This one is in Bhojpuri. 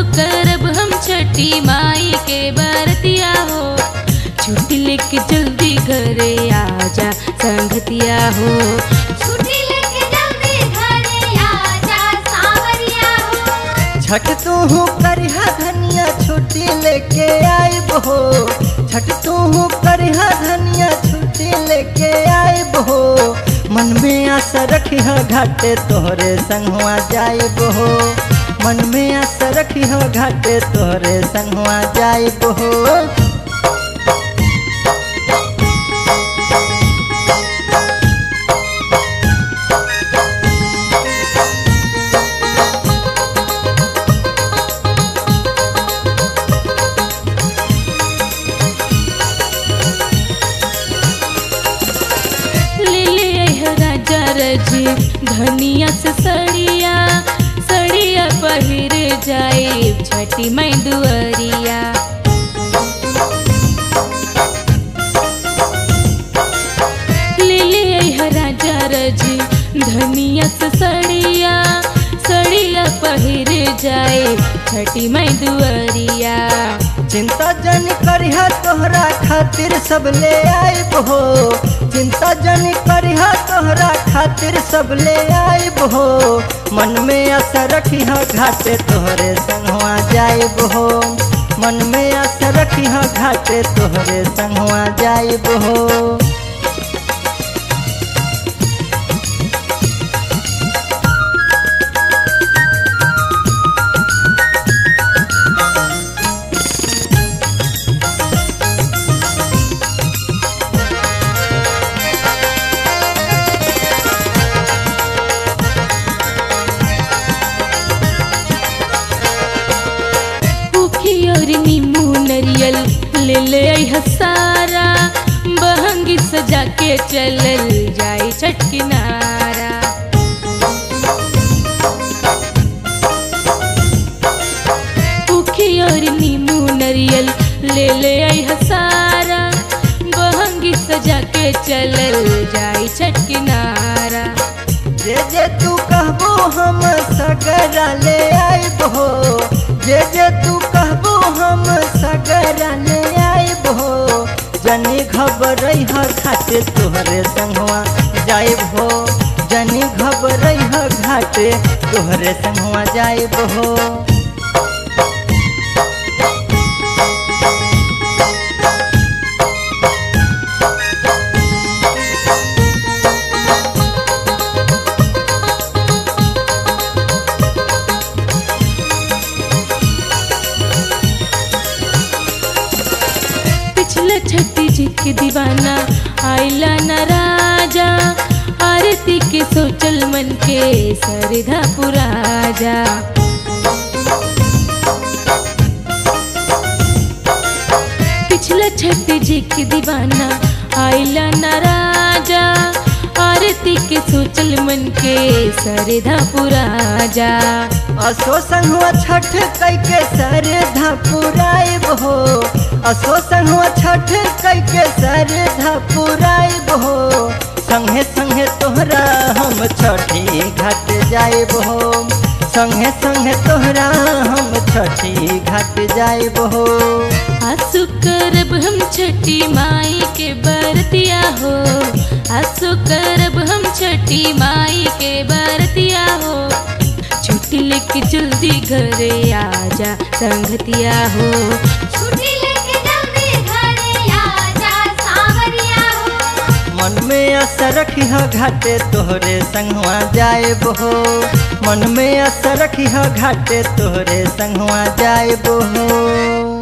करब हम छठी माई के बरतिया हो। छुट्टी लेके जल्दी घरे आजा संगतिया हो। छुट्टी लेके जल्दी घरे आजा सांवरिया हो। छठ तू करिहा धनिया छुट्टी लेके आइब हो। छठ तू करिहा धनिया छुट्टी लेके आइब हो। मन में आशा रखिह घाटे तोहरे संगवा जाइब हो। मन में आशा रखिह घाटे तोहरे संगवा जाइब हो। धनिया से सड़िया सड़िया पहिर जाए छठी माई दुआरिया। ले ले राजा रजी धनिया से सड़िया सड़िया पहिर जाए छठी माई दुआरिया। चिंता जन करिहा तोहरा खातिर सब ले आइब हो। चिंता जन करिहा तोहरा खातिर सब ले आइब हो। मन में आशा रखिह घाटे तोहरे संगवा जाइब हो। मन में आशा रखिह घाटे तोहरे संगवा जाइब हो। नींबू नरियल ले ले सारा बहंगी सजा के चलल जाए छठ किनारा। उखी और नींबू नरियल ले ले सारा बहंगी सजा के चलल जाए छठ किनारा। जे तू कहबो हम सगरा ले आइब हो। जे तू कहबो हम सगरा ले आइब हो। जनी घबरइह घाटे तोहरे संगवा जाइब हो। जनी घबरइह घाटे तोहरे संगवा जाइब हो। छठी जी के दीवाना आइला न राजा। आरती के सोचल मन के सरधा पुराजा। पिछला छठी जी के दीवाना आइला न राजा। आरती के सोचल मन के सरधा पुराजा। असो संगवा छठ कई के सरधा पुराइब हो। असो संगवा छठ कई के सरधा पुराइब हो। संगे संगे तोहरा हम छठी घाट जाइब हो। संगे संगे तोहरा हम छठी घाट जाइब हो। आसु करब हम छठी माई के बरतिया हो। आसु करब हम छठी माई के बरतिया हो। छुट्टी लेके जल्दी घरे आजा संगतिया हो। छुट्टी लेके जल्दी घरे आजा सांवरिया हो। मन में आशा रखिह घाटे तोहरे संगवा जाइब हो। मन में आशा रखिह घाटे तोहरे संगवा जाइब हो।